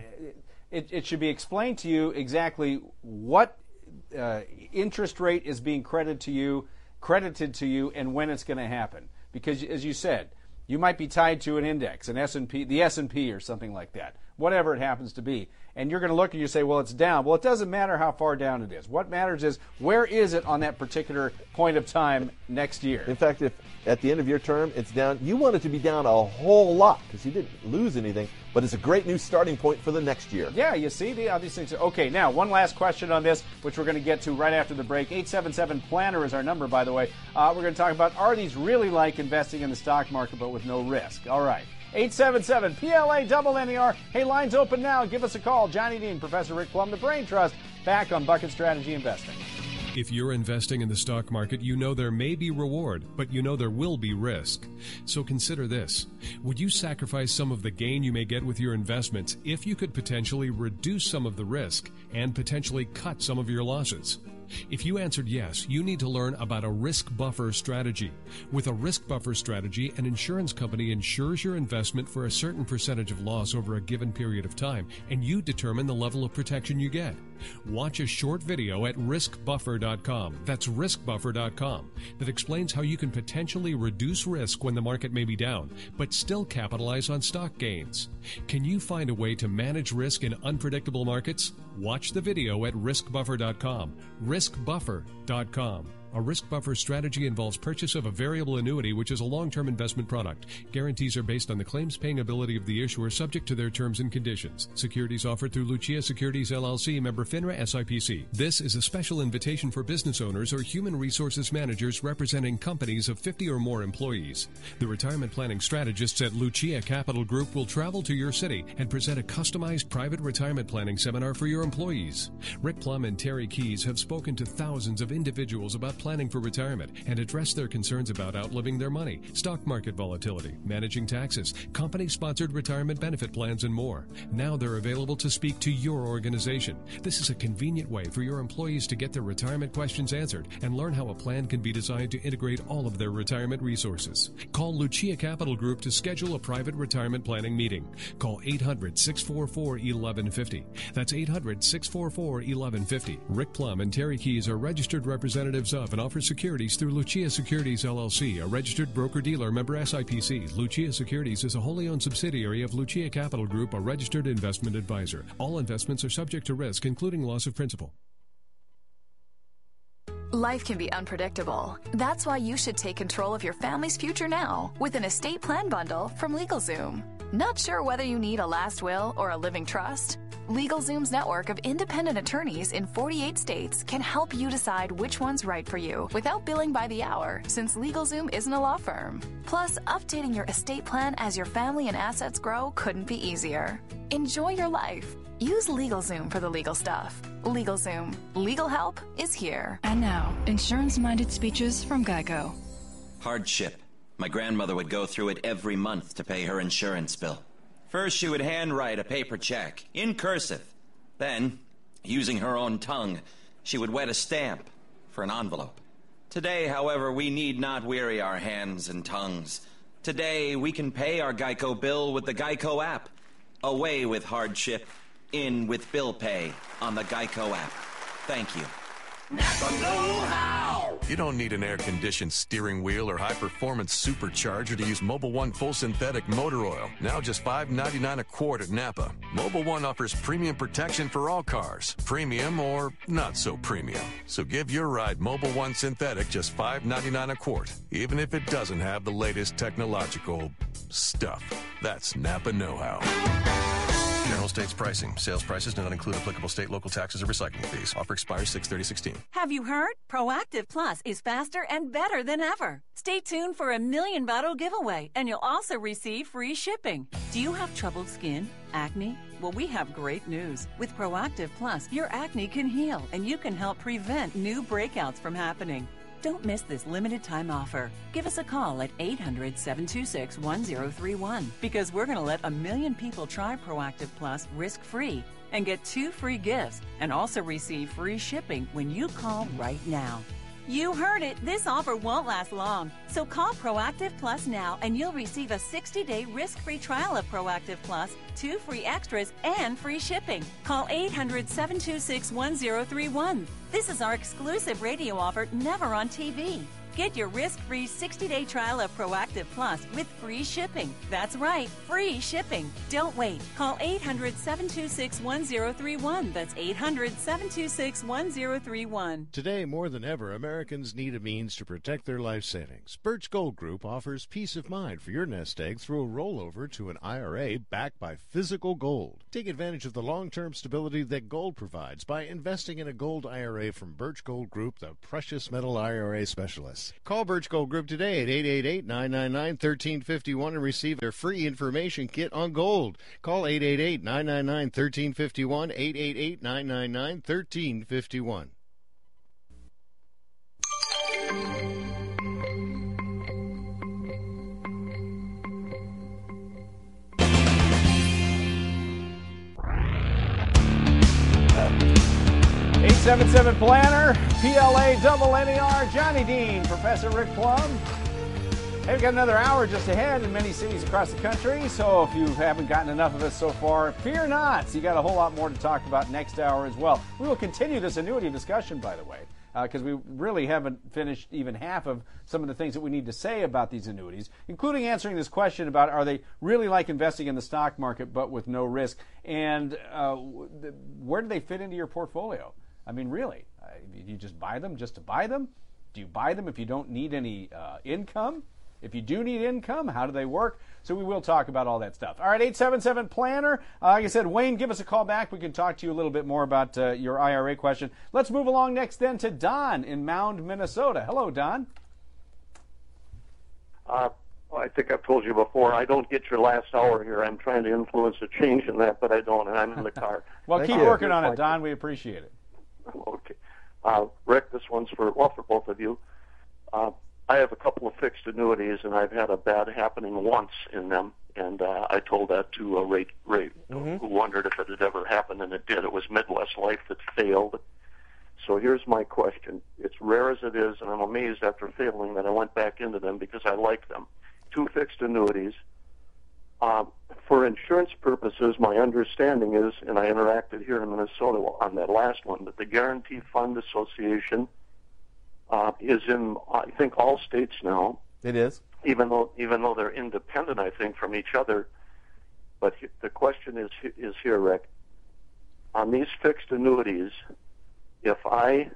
it, it should be explained to you exactly what uh, interest rate is being credited to you, credited to you, and when it's going to happen. Because, as you said, you might be tied to an index, an S and P, the S and P, or something like that, whatever it happens to be. And you're going to look and you say, well, it's down. Well, it doesn't matter how far down it is. What matters is where is it on that particular point of time next year. In fact, if at the end of your term it's down, you want it to be down a whole lot because you didn't lose anything, but it's a great new starting point for the next year. Yeah, you see, the, these things. Okay, now, one last question on this, which we're going to get to right after the break. eight seven seven planner is our number, by the way. Uh, we're going to talk about, are these really like investing in the stock market but with no risk? All right. eight seven seven P L A double N E R. Hey, lines open now. Give us a call. Johnny Dean, Professor Rick Plum, the Brain Trust, back on Bucket Strategy Investing. If you're investing in the stock market, you know there may be reward, but you know there will be risk. So consider this. Would you sacrifice some of the gain you may get with your investments if you could potentially reduce some of the risk and potentially cut some of your losses? If you answered yes, you need to learn about a risk buffer strategy. With a risk buffer strategy, an insurance company insures your investment for a certain percentage of loss over a given period of time, and you determine the level of protection you get. Watch a short video at risk buffer dot com. That's risk buffer dot com. That explains how you can potentially reduce risk when the market may be down, but still capitalize on stock gains. Can you find a way to manage risk in unpredictable markets? Watch the video at risk buffer dot com. risk buffer dot com. A risk buffer strategy involves purchase of a variable annuity, which is a long-term investment product. Guarantees are based on the claims-paying ability of the issuer, subject to their terms and conditions. Securities offered through Lucia Securities, L L C, member FINRA S I P C. This is a special invitation for business owners or human resources managers representing companies of fifty or more employees. The retirement planning strategists at Lucia Capital Group will travel to your city and present a customized private retirement planning seminar for your employees. Rick Plum and Terry Keys have spoken to thousands of individuals about planning for retirement and address their concerns about outliving their money, stock market volatility, managing taxes, company-sponsored retirement benefit plans, and more. Now they're available to speak to your organization. This is a convenient way for your employees to get their retirement questions answered and learn how a plan can be designed to integrate all of their retirement resources. Call Lucia Capital Group to schedule a private retirement planning meeting. Call eight hundred, six four four, eleven fifty. That's eight hundred, six four four, eleven fifty. Rick Plum and Terry Keys are registered representatives of and offer securities through Lucia Securities, L L C, a registered broker-dealer member S I P C. Lucia Securities is a wholly owned subsidiary of Lucia Capital Group, a registered investment advisor. All investments are subject to risk, including loss of principal. Life can be unpredictable. That's why you should take control of your family's future now with an estate plan bundle from LegalZoom. Not sure whether you need a last will or a living trust? LegalZoom's network of independent attorneys in forty-eight states can help you decide which one's right for you without billing by the hour, since LegalZoom isn't a law firm. Plus, updating your estate plan as your family and assets grow couldn't be easier. Enjoy your life. Use LegalZoom for the legal stuff. LegalZoom. Legal help is here. And now, insurance-minded speeches from Geico. Hardship. My grandmother would go through it every month to pay her insurance bill. First, she would handwrite a paper check, in cursive. Then, using her own tongue, she would wet a stamp for an envelope. Today, however, we need not weary our hands and tongues. Today, we can pay our Geico bill with the Geico app. Away with hardship, in with bill pay on the Geico app. Thank you. Napa know-how. You don't need an air-conditioned steering wheel or high-performance supercharger to use Mobil One Full Synthetic Motor Oil. Now just five ninety-nine a quart at Napa. Mobil One offers premium protection for all cars, premium or not so premium. So give your ride Mobil One Synthetic just five ninety-nine a quart, even if it doesn't have the latest technological stuff. That's Napa know-how. General states pricing. Sales prices do not include applicable state, local taxes, or recycling fees. Offer expires six thirty sixteen. Have you heard? Proactive Plus is faster and better than ever. Stay tuned for a million bottle giveaway, and you'll also receive free shipping. Do you have troubled skin? Acne? Well, we have great news. With Proactive Plus, your acne can heal, and you can help prevent new breakouts from happening. Don't miss this limited time offer. Give us a call at eight hundred, seven two six, one zero three one because we're going to let a million people try Proactive Plus risk-free and get two free gifts and also receive free shipping when you call right now. You heard it. This offer won't last long. So call Proactive Plus now and you'll receive a sixty-day risk-free trial of Proactive Plus, two free extras, and free shipping. Call eight hundred, seven two six, one zero three one. This is our exclusive radio offer, never on T V. Get your risk-free sixty-day trial of Proactive Plus with free shipping. That's right, free shipping. Don't wait. Call eight hundred, seven two six, one zero three one. That's eight hundred, seven two six, one zero three one. Today, more than ever, Americans need a means to protect their life savings. Birch Gold Group offers peace of mind for your nest egg through a rollover to an I R A backed by physical gold. Take advantage of the long-term stability that gold provides by investing in a gold I R A from Birch Gold Group, the precious metal I R A specialist. Call Birch Gold Group today at eight eight eight, nine nine nine, one three five one and receive their free information kit on gold. Call eight eight eight, nine nine nine, one three five one, eight eight eight, nine nine nine, one three five one. eight seven seven Planner, P L A double N E R, Johnny Dean, Professor Rick Plum. Hey, we've got another hour just ahead in many cities across the country, so if you haven't gotten enough of us so far, fear not. You got a whole lot more to talk about next hour as well. We will continue this annuity discussion, by the way, because uh, we really haven't finished even half of some of the things that we need to say about these annuities, including answering this question about are they really like investing in the stock market but with no risk, and uh, where do they fit into your portfolio? I mean, really, uh, you just buy them just to buy them? Do you buy them if you don't need any uh, income? If you do need income, how do they work? So we will talk about all that stuff. All right, eight seven seven Planner. Uh, like I said, Wayne, give us a call back. We can talk to you a little bit more about uh, your I R A question. Let's move along next then to Don in Mound, Minnesota. Hello, Don. Uh, well, I think I've told you before, I don't get your last hour here. I'm trying to influence a change in that, but I don't, and I'm in the car. Well, keep uh, working on it, Don. We appreciate it. Okay. Uh, Rick, this one's for, well, for both of you. Uh, I have a couple of fixed annuities, and I've had a bad happening once in them, and uh, I told that to a Ray, Ray mm-hmm. who wondered if it had ever happened, and it did. It was Midwest Life that failed. So here's my question. It's rare as it is, and I'm amazed after failing that I went back into them because I like them. Two fixed annuities. Uh, for insurance purposes, my understanding is, and I interacted here in Minnesota on that last one, that the Guarantee Fund Association uh, is in, I think, all states now. It is. Even though, even though they're independent, I think, from each other. But the question is, is here, Rick. On these fixed annuities, if I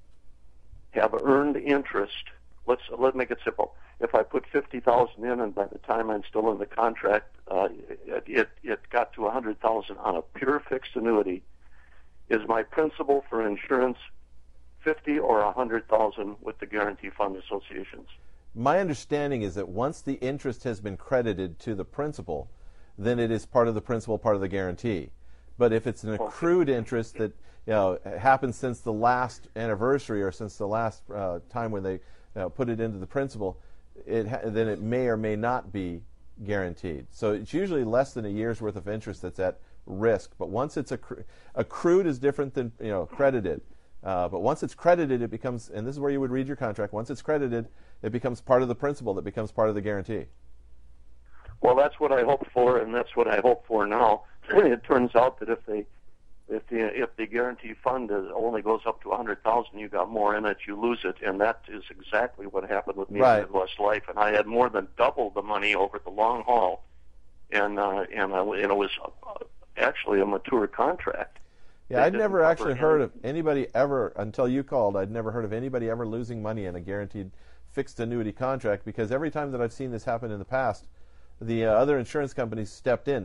have earned interest, let's let's make it simple. If I put fifty thousand in, and by the time I'm still in the contract, uh, it, it it got to a hundred thousand on a pure fixed annuity, is my principal for insurance fifty or a hundred thousand with the Guarantee Fund Associations? My understanding is that once the interest has been credited to the principal, then it is part of the principal, part of the guarantee. But if it's an accrued interest that you know happens since the last anniversary or since the last uh, time when they you know, put it into the principal, it ha- then it may or may not be guaranteed. So it's usually less than a year's worth of interest that's at risk. But once it's accru- accrued is different than you know credited. Uh, but once it's credited, it becomes, and this is where you would read your contract, once it's credited, it becomes part of the principal that becomes part of the guarantee. Well, that's what I hoped for, and that's what I hope for now. It turns out that if they, if the if the guarantee fund is, only goes up to a hundred thousand, you got more in it, you lose it, and that is exactly what happened with me right. in Midwest Life. And I had more than double the money over the long haul, and uh, and, I, and it was actually a mature contract. Yeah, I'd never actually heard of anybody ever, until you called, I'd never heard of anybody ever losing money in a guaranteed fixed annuity contract, because every time that I've seen this happen in the past, the uh, other insurance companies stepped in. Now,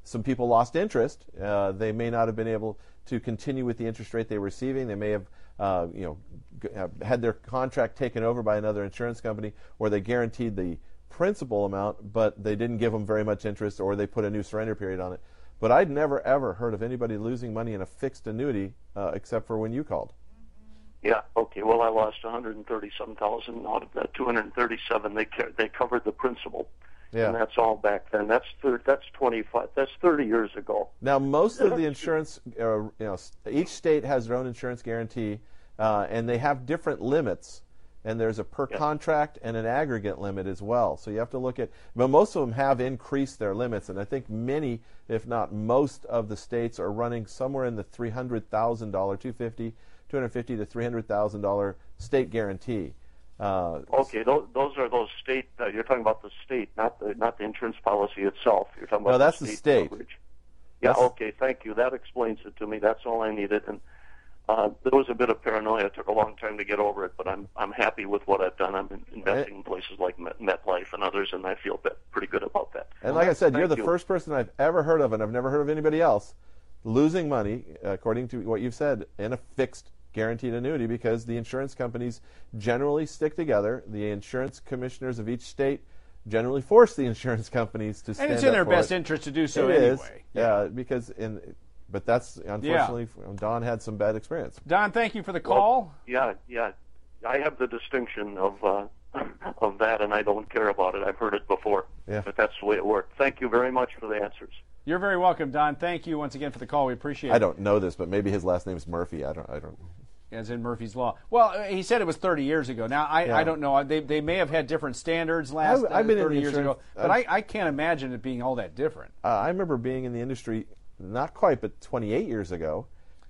some people lost interest. Uh, they may not have been able to continue with the interest rate they were receiving. They may have, uh, you know, g- have had their contract taken over by another insurance company, or they guaranteed the principal amount, but they didn't give them very much interest, or they put a new surrender period on it. But I'd never, ever heard of anybody losing money in a fixed annuity uh, except for when you called. Yeah, okay. Well, I lost one hundred thirty-seven thousand out of that two hundred thirty-seven. They ca- they covered the principal, Yeah. and that's all back then. That's thir- that's twenty-five. That's thirty years ago. Now, most of the insurance, uh, you know, each state has their own insurance guarantee, uh, and they have different limits. And there's a per contract and an aggregate limit as well. So you have to look at, but most of them have increased their limits, and I think many, if not most, of the states are running somewhere in the three hundred thousand dollars, two hundred fifty thousand to three hundred thousand dollars state guarantee. Uh, Okay, those, those are those state. Uh, you're talking about the state, not the not the insurance policy itself. You're talking about No, that's the the state, state. coverage. Yeah. That's- Okay. Thank you. That explains it to me. That's all I needed. And uh, there was a bit of paranoia. It took a long time to get over it, but I'm I'm happy with what I've done. I'm in- investing in places like Met, MetLife and others, and I feel bit, pretty good about that. And like I said, Thank you're the you. first person I've ever heard of, and I've never heard of anybody else, losing money, according to what you've said, in a fixed guaranteed annuity, because the insurance companies generally stick together. The insurance commissioners of each state generally force the insurance companies to stand And it's in up their for best it. interest to do so It is, anyway. yeah, because in, but that's unfortunately Don had some bad experience. Don, thank you for the call. Well, yeah, yeah. I have the distinction of uh, of that, and I don't care about it. I've heard it before, Yeah. but that's the way it worked. Thank you very much for the answers. You're very welcome, Don. Thank you once again for the call. We appreciate it. I don't know this, but maybe his last name's Murphy. I don't. I don't. As in Murphy's Law. Well, uh, he said it was thirty years ago. Now, I, Yeah. I don't know. They they may have had different standards last I've- I've uh, been in thirty the years ago, insurance- but I've- I, I can't imagine it being all that different. Uh, I remember being in the industry, not quite, but twenty-eight years ago,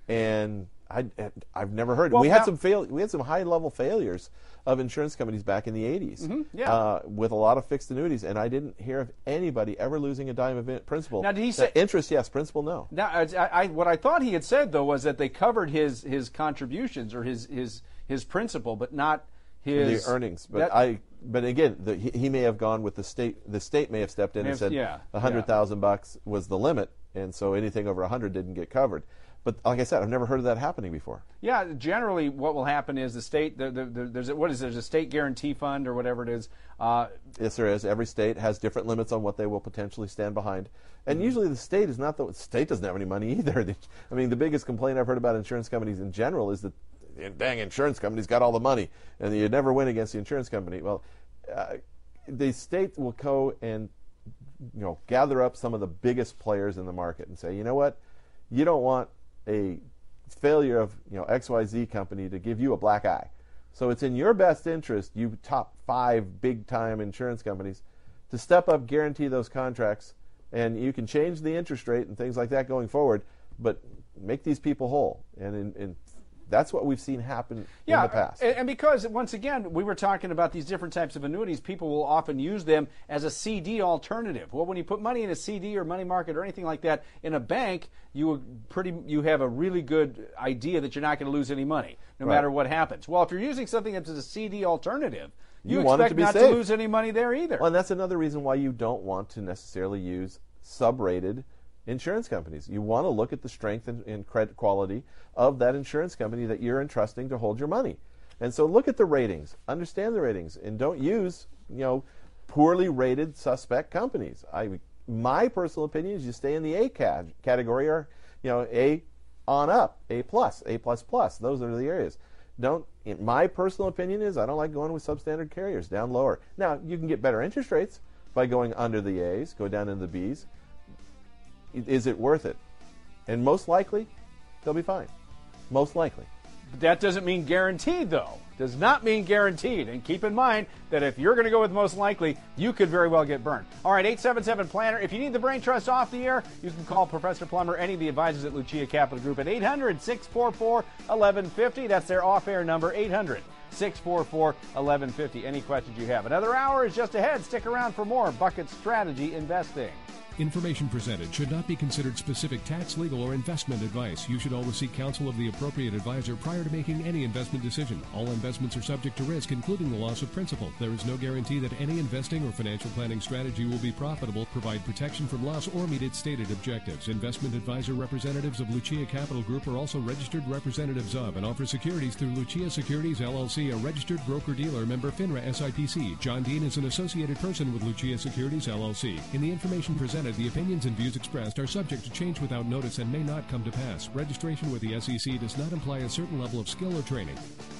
and I, I've never heard. Well, we had now- some fail. We had some high-level failures of insurance companies back in the eighties, Mhm, yeah. uh, with a lot of fixed annuities, and I didn't hear of anybody ever losing a dime of in- principal. Now, did he Uh, say- interest? Yes, principal. No. Now, I, I, what I thought he had said though was that they covered his his contributions or his his his principal, but not his the earnings, but that- I. But again, the, he, he may have gone with the state. The state may have stepped in May and have- said yeah, a hundred thousand bucks was the limit, and so anything over a hundred didn't get covered. But like I said, I've never heard of that happening before. Yeah, generally, what will happen is the state. The, the, the, there's a, what is there's a state guarantee fund or whatever it is. Uh, Yes, there is. Every state has different limits on what they will potentially stand behind, and Mm-hmm. usually the state is not the state doesn't have any money either. The- I mean, the biggest complaint I've heard about insurance companies in general is that the dang insurance company's got all the money, and you never win against the insurance company. Well, uh, the state will go and you know gather up some of the biggest players in the market and say, you know what, you don't want a failure of you know X Y Z company to give you a black eye. So it's in your best interest, you top five big-time insurance companies, to step up, guarantee those contracts, and you can change the interest rate and things like that going forward, but make these people whole. And in, in, that's what we've seen happen Yeah, in the past. and and because, once again, we were talking about these different types of annuities, people will often use them as a C D alternative. Well, when you put money in a C D or money market or anything like that in a bank, you would pretty you have a really good idea that you're not going to lose any money, no Right. matter what happens. Well, if you're using something that's a C D alternative, you, You want it expect to be not safe. to lose any money there either. Well, and that's another reason why you don't want to necessarily use sub-rated insurance companies. You want to look at the strength and, and credit quality of that insurance company that you're entrusting to hold your money. And so look at the ratings, understand the ratings, and don't use, you know, poorly rated suspect companies. I, my personal opinion is you stay in the A cat- category or, you know, A on up, A plus, A plus plus. Those are the areas. Don't. In my personal opinion is I don't like going with substandard carriers down lower. Now you can get better interest rates by going under the A's, go down into the B's. Is it worth it? And most likely, they'll be fine. Most likely. But that doesn't mean guaranteed, though. Does not mean guaranteed. And keep in mind that if you're going to go with most likely, you could very well get burned. All right, eight seven seven Planner. If you need the Brain Trust off the air, you can call Professor Plummer, any of the advisors at Lucia Capital Group at eight hundred, six four four, eleven fifty. That's their off-air number, eight hundred, six four four, eleven fifty. Any questions you have. Another hour is just ahead. Stick around for more Bucket Strategy Investing. Information presented should not be considered specific tax, legal, or investment advice. You should always seek counsel of the appropriate advisor prior to making any investment decision. All investments are subject to risk, including the loss of principal. There is no guarantee that any investing or financial planning strategy will be profitable, provide protection from loss, or meet its stated objectives. Investment advisor representatives of Lucia Capital Group are also registered representatives of and offer securities through Lucia Securities, L L C, a registered broker-dealer, member FINRA S I P C. John Dean is an associated person with Lucia Securities, L L C. In the information presented, the opinions and views expressed are subject to change without notice and may not come to pass. Registration with the S E C does not imply a certain level of skill or training.